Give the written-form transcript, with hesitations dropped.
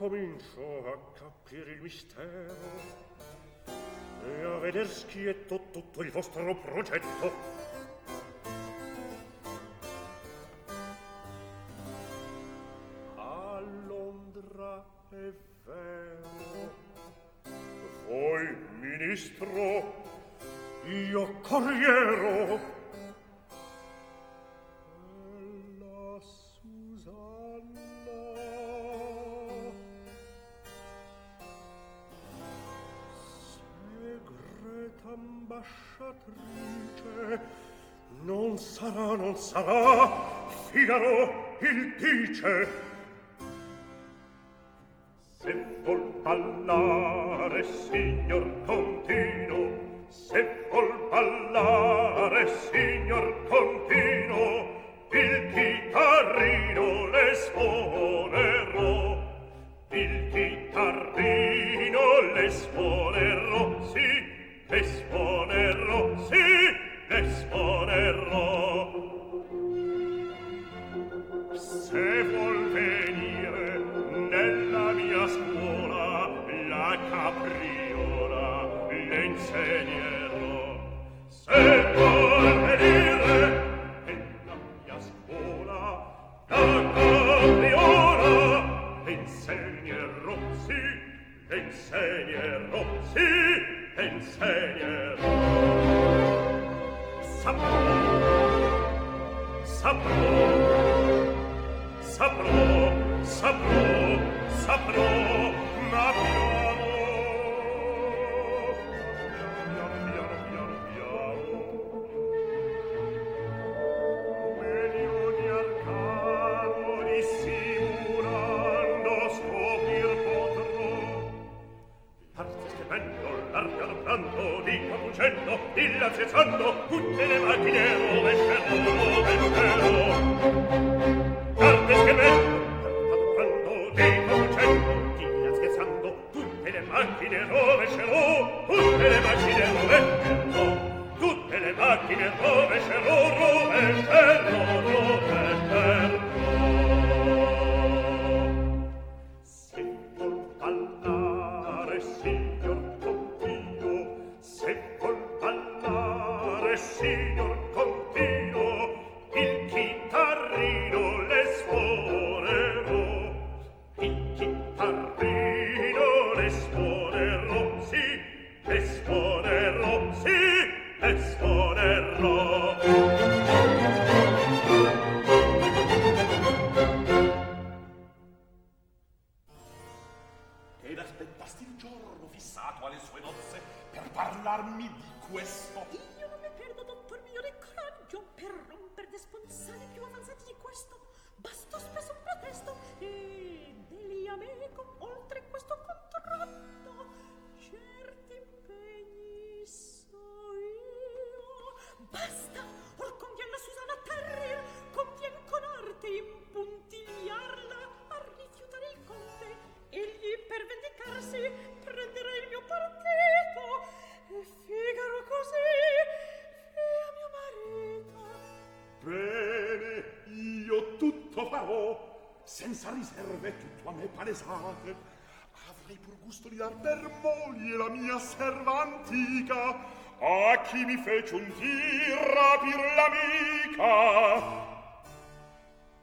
comincio a capire il mistero e a veder schietto tutto il vostro progetto. A Londra è vero, voi ministro, io corriero. La Susanna segreta ambasciatrice, non sarà Figaro il dice. Se vuol ballare signor Contino, se vuol ballare signor Contino, il chitarrino le suonerò, il chitarrino le suonerò, sì, le suonerò, sì, le suonerò. Se vuol venire nella mia scuola la capriola le insegnerò. Se vuol venire nella mia scuola la capriola le insegnerò, sì, le insegnerò, sì, le insegnerò. Saprò, ma piano, meglio di arcano dissimulando scoprir potrò. L'arte scrivendo, l'arte adoprando, di conducendo, illaziando, tutte le macchine rovescerò. L'arte scrivendo, tutte le macchine rovescerò, tutte le macchine rovescerò, tutte le macchine rovescerò, rovescerò. Se vuol ballare signor Contino, se vuol ballare signor Contino, il chitarrino le suonerò, il chitarrino le suonerò, sì, le suonerò, sì, le suonerò. Ed aspettasti il giorno fissato alle sue nozze per parlarmi di questo. Io non ne perdo, dottor mio, di coraggio per romper desponsali più avanzati di questo. Bastò spesso un pretesto e degli amico oltre questo contratto certi impegni so io. Basta, or convien la Susanna terrir, convien con arte impuntigliarla a rifiutare il conte. Egli per vendicarsi prenderà il mio partito e Figaro così fia mio marito. Bene, io tutto farò, senza riserve, tutto a me palesate. Avrei pur gusto di dar per moglie la mia serva antica, a chi mi fece un tir rapir l'amica.